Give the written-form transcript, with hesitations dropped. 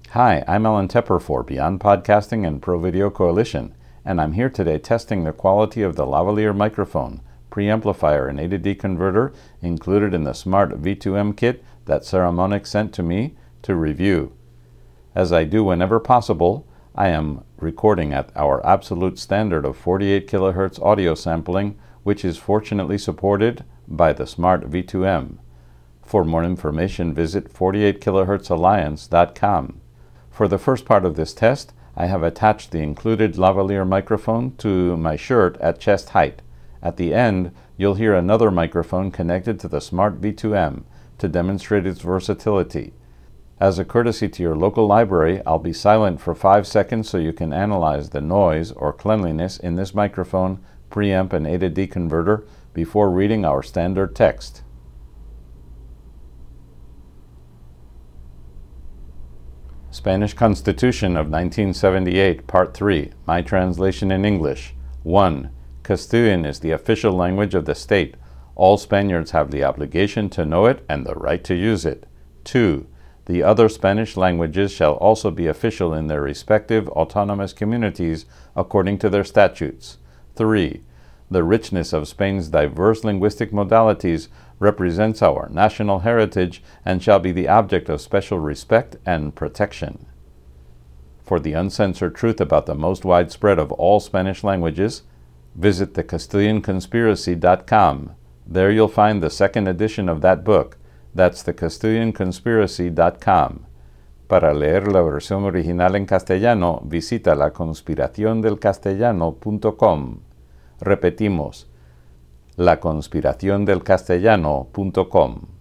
Hi, I'm Alan Tepper for Beyond Podcasting and Pro Video Coalition, and I'm here today testing the quality of the lavalier microphone, preamplifier, and A-to-D converter included in the Smart V2M kit that Saramonic sent to me to review. As I do whenever possible, I am recording at our absolute standard of 48 kHz audio sampling, which is fortunately supported by the Smart V2M. For more information, visit 48khzalliance.com. For the first part of this test, I have attached the included lavalier microphone to my shirt at chest height. At the end, you'll hear another microphone connected to the Smart V2M to demonstrate its versatility. As a courtesy to your local library, I'll be silent for 5 seconds so you can analyze the noise or cleanliness in this microphone, preamp, and A-to-D converter before reading our standard text. Spanish Constitution of 1978, Part 3, my translation in English. 1. Castilian is the official language of the state. All Spaniards have the obligation to know it and the right to use it. 2. The other Spanish languages shall also be official in their respective autonomous communities according to their statutes. 3. The richness of Spain's diverse linguistic modalities represents our national heritage and shall be the object of special respect and protection. For the uncensored truth about the most widespread of all Spanish languages, visit thecastilianconspiracy.com. There you'll find the second edition of that book. That's thecastilianconspiracy.com. Para leer la versión original en castellano, visita laconspiraciondelcastellano.com. Repetimos, laconspiraciondelcastellano.com.